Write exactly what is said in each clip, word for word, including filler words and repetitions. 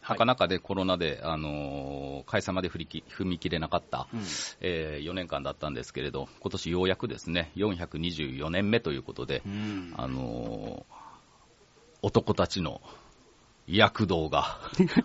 はかなかでコロナで、あのー、開催まで踏み切踏み切れなかった、うんえー、よねんかんだったんですけれど、今年ようやくですね、よんひゃくにじゅうよねんめということで、うん、あのー、男たちの躍動が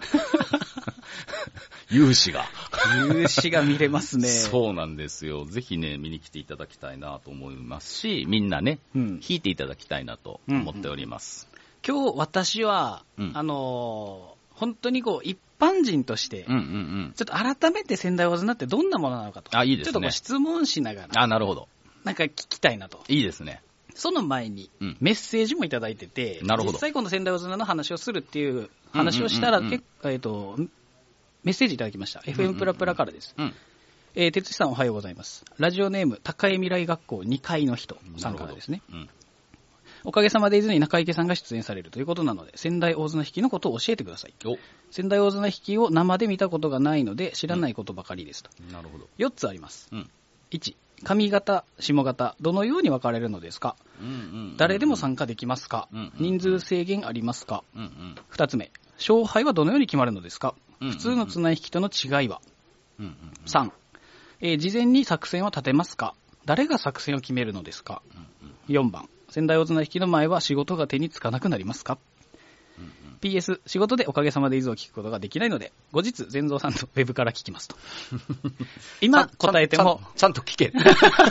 勇姿が勇姿が見れますね。 そうなんですよ。ぜひね見に来ていただきたいなと思いますし、みんなね、うん、弾いていただきたいなと思っております。 うんうん、今日私は、うん、あのー、本当にこう一般人として、うんうんうん、ちょっと改めて仙台大綱ってどんなものなのかと、 あ、いいですね、 ちょっとこう質問しながら、 あ、なるほど、 なんか聞きたいなと。 いいですね。 その前にメッセージもいただいてて、うん、なるほど、実際この仙台大綱の話をするっていう話をしたら、うんうんうんうん、えーと、メッセージいただきました。うんうんうん、エフエム プラプラからです。うんえー、哲司さんおはようございます。ラジオネーム高江未来学校にかいの人さんからですね。うん、おかげさまで伊豆に中池さんが出演されるということなので、仙台大綱引きのことを教えてください。仙台大綱引きを生で見たことがないので知らないことばかりですと。 うん、なるほど。 よっつあります。うん、いち上方、下方、どのように分かれるのですか、うんうんうんうん、誰でも参加できますか、うんうんうん、人数制限ありますか、うんうん、ふたつめ、勝敗はどのように決まるのですか、うんうんうん、普通の綱引きとの違いは、うんうんうん、さん、えー、事前に作戦を立てますか、誰が作戦を決めるのですか、うんうん、よんばん、仙台大綱引きの前は仕事が手につかなくなりますか、うんうん、ピーエス 仕事でおかげさまで伊豆を聞くことができないので後日善蔵さんとウェブから聞きますと。今答えてもちゃんと聞け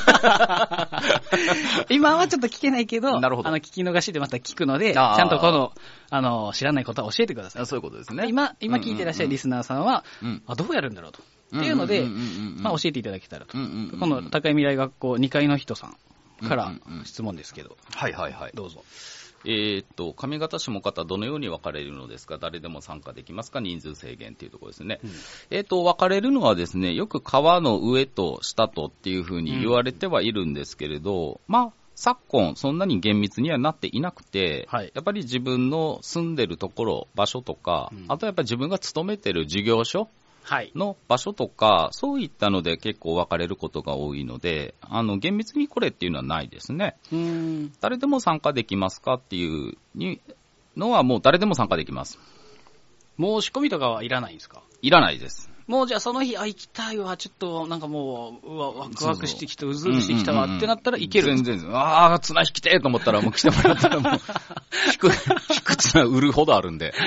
今はちょっと聞けないけど、 なるほど、 あの聞き逃しでまた聞くのでちゃんとこのあの知らないことは教えてください。 そういうことですね。 今今聞いてらっしゃるリスナーさんは、うんうんうん、あどうやるんだろうと、うん、っていうので、まあ、教えていただけたらと、うんうんうんうん、この高江未来学校にかいの人さんから質問ですけど、うんうんうん、 はいはいはい、 どうぞ。 えー、っと上方下方どのように分かれるのですか、誰でも参加できますか、人数制限というところですね。うん、えー、っと分かれるのはですね、よく川の上と下とっていうふうに言われてはいるんですけれど、うん、まあ昨今そんなに厳密にはなっていなくて、はい、やっぱり自分の住んでるところ場所とか、うん、あとやっぱり自分が勤めてる事業所の場所とか、はい、そういったので結構分かれることが多いので、あの厳密にこれっていうのはないですね。うーん、誰でも参加できますかっていうのはもう誰でも参加できます。 申し込みとかはいらないんですか？ いらないです。 もうじゃあその日、あ、行きたいわ、ちょっとなんかもう、うわ、ワクワクしてきて、うずうずしてきたわってなったらいける。 全然、ああ、綱引きてーと思ったらもう来てもらったらもう、引く、引く綱売るほどあるんで。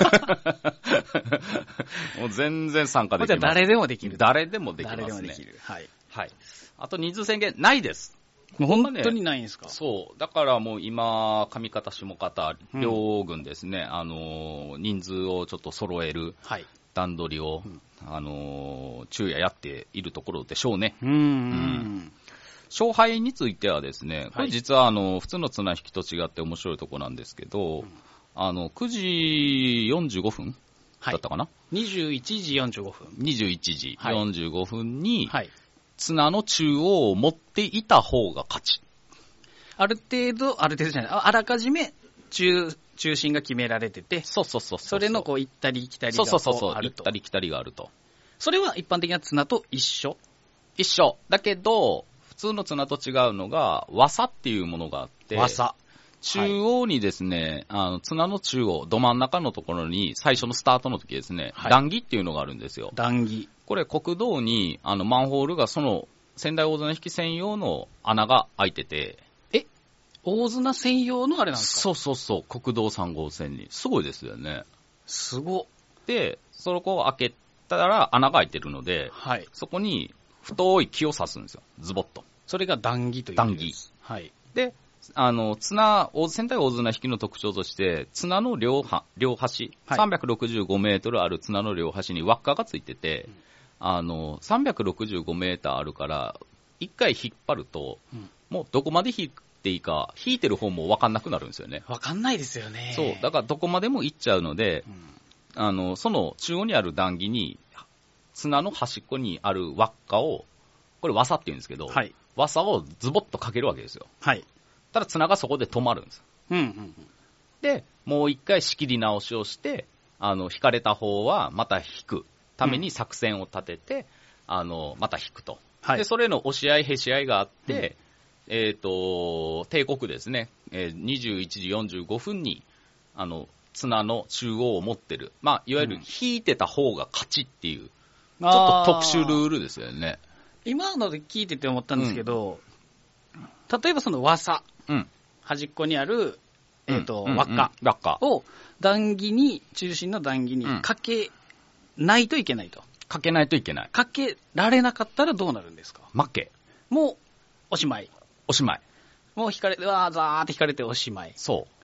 もう全然参加できます。 じゃあ誰でもできる。 誰でもできますね。 誰でもできる。はい。 はい。あと人数制限ないです。 もう本当にないんですか？ そう。だからもう今、上方、下方、両軍ですね、うん、あの、人数をちょっと揃える段取りを、うんあのー、昼夜やっているところでしょうね。うんうん、勝敗についてはですね、これ実はあの普通の綱引きと違って面白いところなんですけど、うん、あのくじよんじゅうごふんだったかな、はい、 にじゅういちじよんじゅうごふんにじゅういちじよんじゅうごふんに綱の中央を持っていた方が勝ち。 ある程度、ある程度じゃない、あらかじめ中中心が決められてて、 そうそうそうそう、 それのこう行ったり来たりがこうあると。そうそうそう、 行ったり来たりがあると。 それは一般的な綱と一緒？ 一緒。だけど、普通の綱と違うのが、輪差っていうものがあって、 輪差。 中央にですね、はい、あの綱の中央、ど真ん中のところに、最初のスタートの時ですね、はい、段木っていうのがあるんですよ。 段木。 これ国道に、あの、マンホールがその、仙台大綱引き専用の穴が開いてて、 大綱専用のあれなんですか？ そうそうそう、国道さん号線に。すごいですよね。 すご。 で、そこを開けたら穴が開いてるので、はい、そこに太い木を刺すんですよ。ズボッと。 それが段木という段木。はい。で、あの、綱、仙台大綱引きの特徴として、綱の両端、両端、はい、さんびゃくろくじゅうごメートルある綱の両端に輪っかがついてて、うん、あの、さんびゃくろくじゅうごメーターあるから、一回引っ張ると、うん、もうどこまで引くいいか引いてる方も分かんなくなるんですよね。 分かんないですよね。 そうだからどこまでも行っちゃうので、うん、あのその中央にある段木に綱の端っこにある輪っかを、これ輪差って言うんですけど、はい、輪差をズボッとかけるわけですよ。はい、ただ綱がそこで止まるんです。うんうんうん、でもう一回仕切り直しをして、あの引かれた方はまた引くために作戦を立てて、うん、あのまた引くと、はい、でそれの押し合いへし合いがあって、うんえっ、ー、と、帝国ですね、えー、にじゅういちじよんじゅうごふんに、あの、 綱の中央を持ってる。まあ、いわゆる引いてた方が勝ちっていう、ちょっと特殊ルールですよね。 今ので聞いてて思ったんですけど、うん、例えばその輪差、うん、端っこにある、えーと、うん、輪っか、輪っかを段木に、中心の段木にかけないといけないと。 かけないといけない。 かけられなかったらどうなるんですか？ 負け。 もう、おしまい。 おしまい。 もう引かれて、わーざーって引かれておしまい。 そう。